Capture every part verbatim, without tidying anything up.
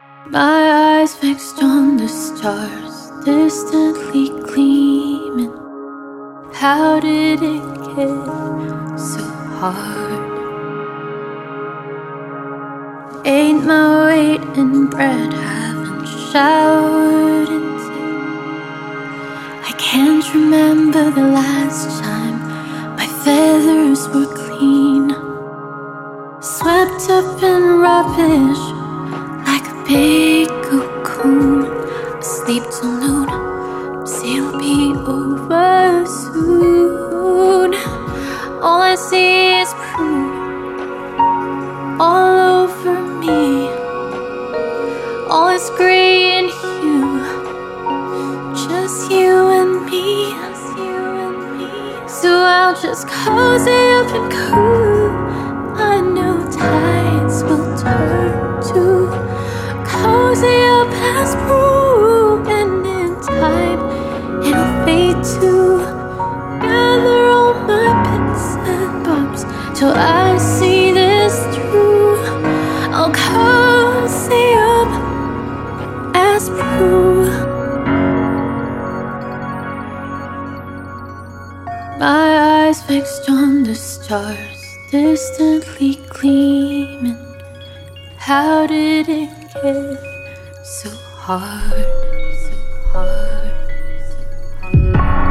My eyes fixed on the stars, distantly gleaming. How did it get so hard? Ate my weight in bread, haven't showered in I can't remember the last time my feathers were clean. Swept up in rubbish like a big cocoon. Asleep till noon, it'll be over soon. All I see is proof all over me. All is grey and hue, just you and me. So I'll just cozy up and cool. I know tides will turn to cozy up as brew, and in time it'll fade to gather all my bits and bobs till I see this through. I'll cozy up as brew. My eyes fixed on the stars, distantly gleaming. How did it get so hard, so hard, so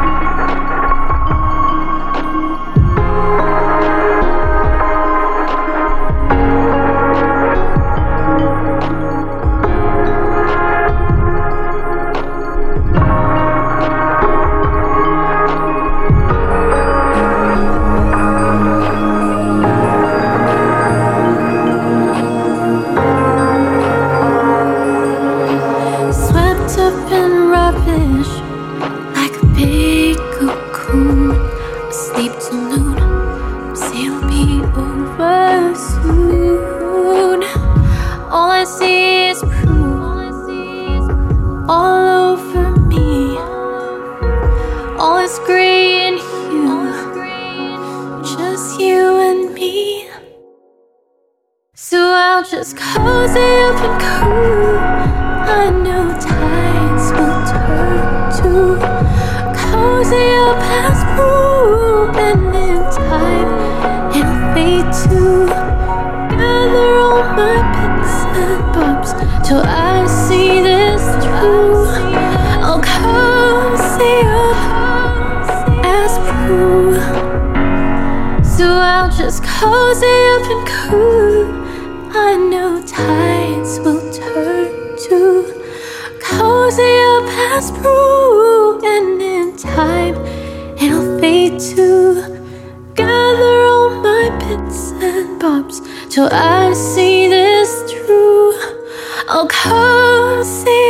up in rubbish like a big cocoon. Asleep till noon, it'll be over soon. All I see is proof all over me. All is grey and hue, just you and me. So I'll just cozy up and cool. I know tides will turn to cozy up as brew, and in time it'll fade to gather all my bits and bobs till I see this through. I'll cozy up as brew. So I'll just cozy up and cool. I know tides will turn to cozy up as brew, and in time it'll fade to gather all my bits and bobs till I see this through. I'll cozy